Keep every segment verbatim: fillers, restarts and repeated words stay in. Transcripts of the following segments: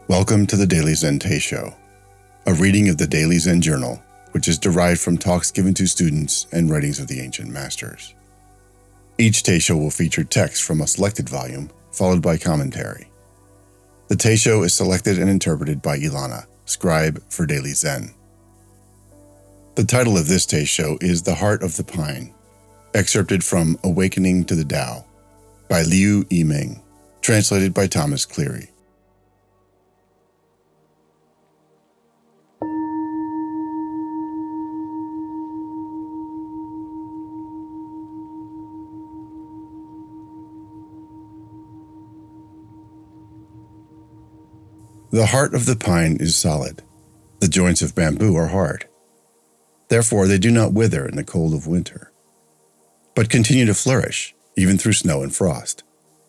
Welcome to the Daily Zen Teisho, a reading of the Daily Zen Journal, which is derived from talks given to students and writings of the ancient masters. Each Teisho will feature text from a selected volume, followed by commentary. The Teisho is selected and interpreted by Ilana, scribe for Daily Zen. The title of this Teisho is The Heart of the Pine, excerpted from Awakening to the Tao by Liu Yiming, translated by Thomas Cleary. The heart of the pine is solid. The joints of bamboo are hard. Therefore they do not wither in the cold of winter, but continue to flourish even through snow and frost.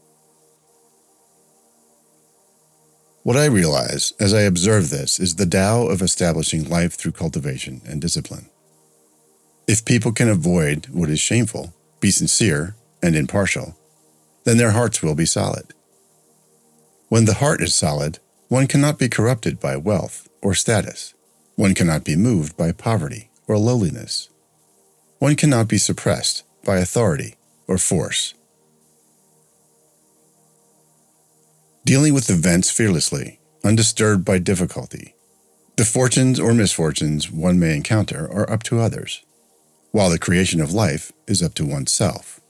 What I realize as I observe this is the Tao of establishing life through cultivation and discipline. If people can avoid what is shameful, be sincere and impartial, then their hearts will be solid. When the heart is solid, one cannot be corrupted by wealth or status. One cannot be moved by poverty or lowliness. One cannot be suppressed by authority or force. Dealing with events fearlessly, undisturbed by difficulty. The fortunes or misfortunes one may encounter are up to others, while the creation of life is up to oneself.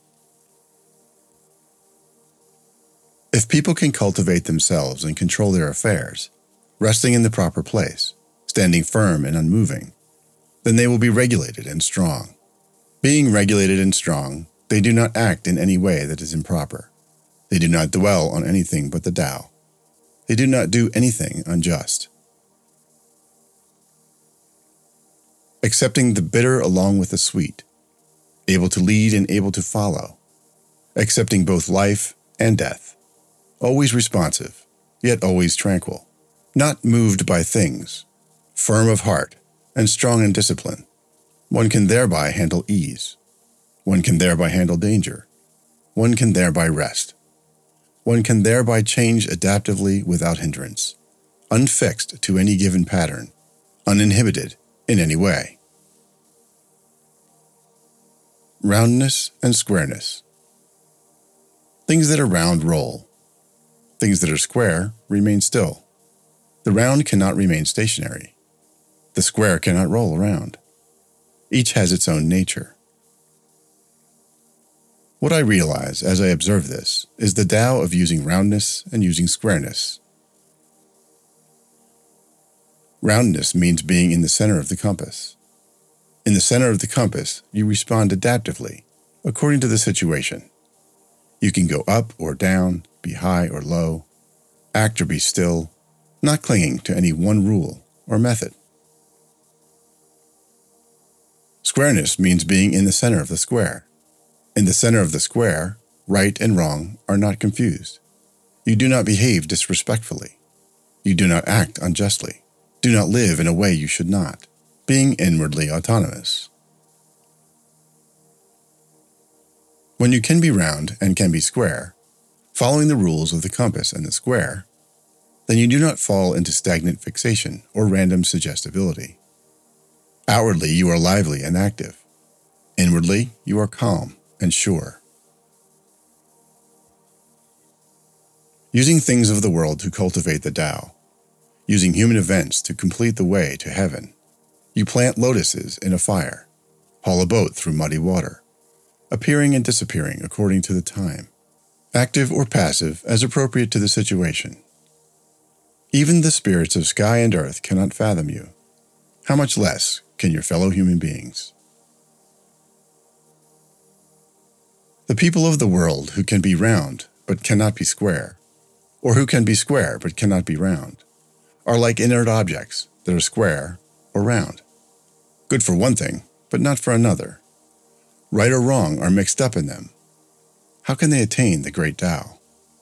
If people can cultivate themselves and control their affairs, resting in the proper place, standing firm and unmoving, then they will be regulated and strong. Being regulated and strong, they do not act in any way that is improper. They do not dwell on anything but the Tao. They do not do anything unjust. Accepting the bitter along with the sweet, able to lead and able to follow, accepting both life and death. Always responsive, yet always tranquil, not moved by things, firm of heart, and strong in discipline. One can thereby handle ease. One can thereby handle danger. One can thereby rest. One can thereby change adaptively without hindrance, unfixed to any given pattern, uninhibited in any way. Roundness and squareness. Things that are round roll. Things that are square remain still. The round cannot remain stationary. The square cannot roll around. Each has its own nature. What I realize as I observe this is the Tao of using roundness and using squareness. Roundness means being in the center of the compass. In the center of the compass, you respond adaptively, according to the situation. You can go up or down, be high or low, act or be still, not clinging to any one rule or method. Squareness means being in the center of the square. In the center of the square, right and wrong are not confused. You do not behave disrespectfully. You do not act unjustly. Do not live in a way you should not, being inwardly autonomous. When you can be round and can be square, following the rules of the compass and the square, then you do not fall into stagnant fixation or random suggestibility. Outwardly, you are lively and active. Inwardly, you are calm and sure. Using things of the world to cultivate the Tao, using human events to complete the way to heaven, you plant lotuses in a fire, haul a boat through muddy water, appearing and disappearing according to the time, active or passive as appropriate to the situation. Even the spirits of sky and earth cannot fathom you. How much less can your fellow human beings? The people of the world who can be round but cannot be square, or who can be square but cannot be round, are like inert objects that are square or round. Good for one thing, but not for another. Right or wrong are mixed up in them. How can they attain the great Tao?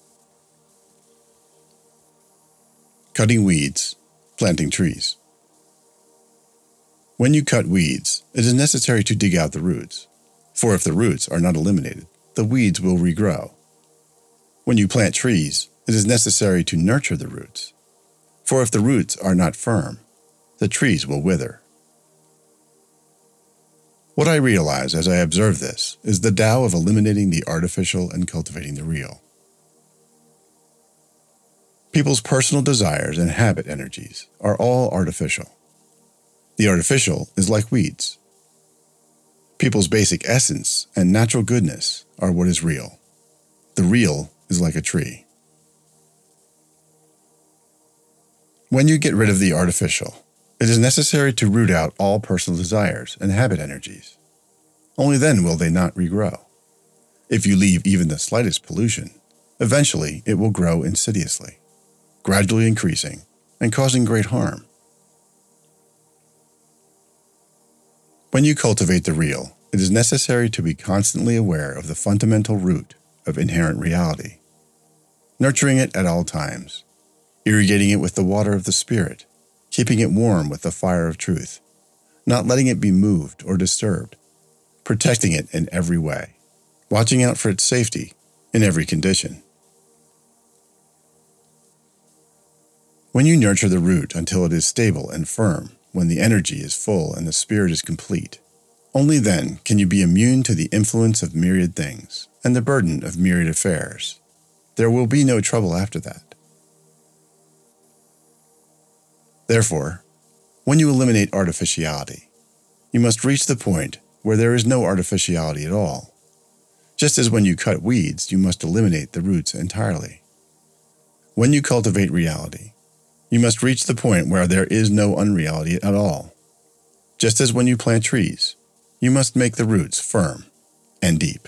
Cutting weeds, planting trees. When you cut weeds, it is necessary to dig out the roots, for if the roots are not eliminated, the weeds will regrow. When you plant trees, it is necessary to nurture the roots, For if the roots are not firm, the trees will wither. What I realize as I observe this is the Tao of eliminating the artificial and cultivating the real. People's personal desires and habit energies are all artificial. The artificial is like weeds. People's basic essence and natural goodness are what is real. The real is like a tree. When you get rid of the artificial, it is necessary to root out all personal desires and habit energies. Only then will they not regrow. If you leave even the slightest pollution, eventually it will grow insidiously, gradually increasing and causing great harm. When you cultivate the real, it is necessary to be constantly aware of the fundamental root of inherent reality, nurturing it at all times, irrigating it with the water of the Spirit, keeping it warm with the fire of truth, not letting it be moved or disturbed, protecting it in every way, watching out for its safety in every condition. When you nurture the root until it is stable and firm, when the energy is full and the spirit is complete, only then can you be immune to the influence of myriad things and the burden of myriad affairs. There will be no trouble after that. Therefore, when you eliminate artificiality, you must reach the point where there is no artificiality at all. Just as when you cut weeds, you must eliminate the roots entirely. When you cultivate reality, you must reach the point where there is no unreality at all. Just as when you plant trees, you must make the roots firm and deep.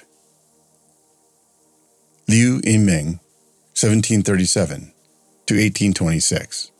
Liu Yiming, seventeen thirty-seven to eighteen twenty-six.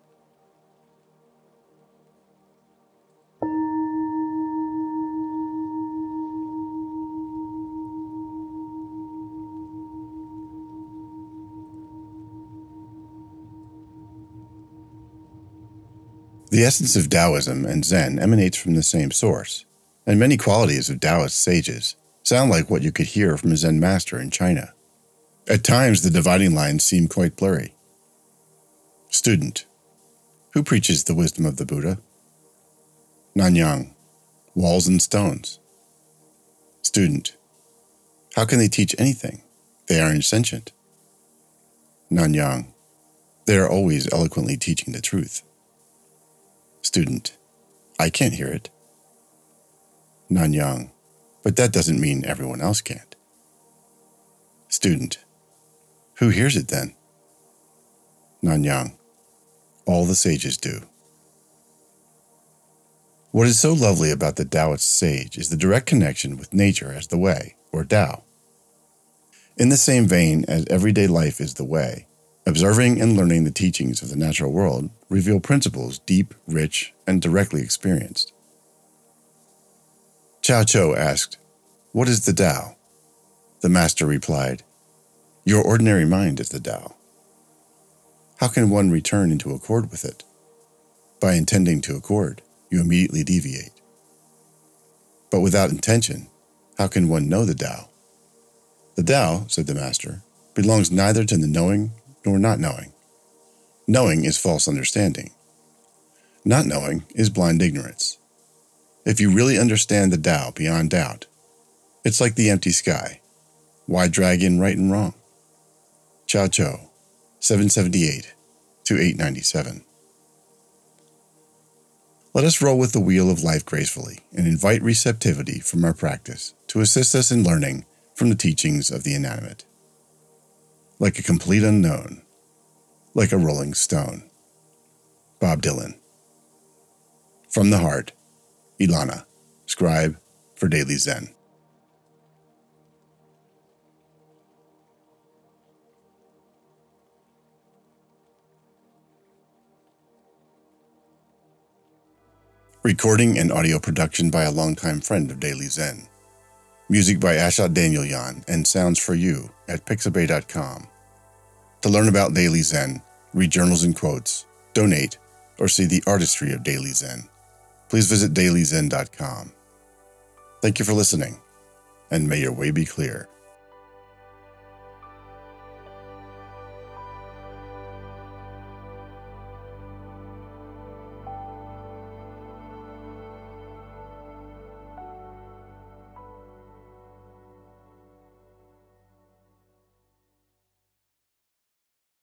The essence of Taoism and Zen emanates from the same source, and many qualities of Taoist sages sound like what you could hear from a Zen master in China. At times, the dividing lines seem quite blurry. Student: who preaches the wisdom of the Buddha? Nanyang: walls and stones. Student: how can they teach anything? They are insentient. Nanyang: they are always eloquently teaching the truth. Student: I can't hear it. Nanyang: but that doesn't mean everyone else can't. Student: who hears it then? Nanyang: all the sages do. What is so lovely about the Taoist sage is the direct connection with nature as the way, or Tao. In the same vein as everyday life is the way, observing and learning the teachings of the natural world reveal principles deep, rich, and directly experienced. Cao Chou asked, "What is the Tao?" The master replied, "Your ordinary mind is the Tao. How can one return into accord with it? By intending to accord, you immediately deviate. But without intention, how can one know the Tao? The Tao," said the master, "belongs neither to the knowing nor not knowing. Knowing is false understanding. Not knowing is blind ignorance. If you really understand the Tao beyond doubt, it's like the empty sky. Why drag in right and wrong?" Cao Chou, seven seventy-eight to eight ninety-seven. Let us roll with the wheel of life gracefully and invite receptivity from our practice to assist us in learning from the teachings of the inanimate. Like a complete unknown, like a rolling stone. Bob Dylan. From the Heart, Ilana, scribe for Daily Zen. Recording and audio production by a longtime friend of Daily Zen. Music by Asha Danielyan and Sounds for You at pixabay dot com. To learn about Daily Zen, read journals and quotes, donate, or see the artistry of Daily Zen, please visit daily zen dot com. Thank you for listening, and may your way be clear.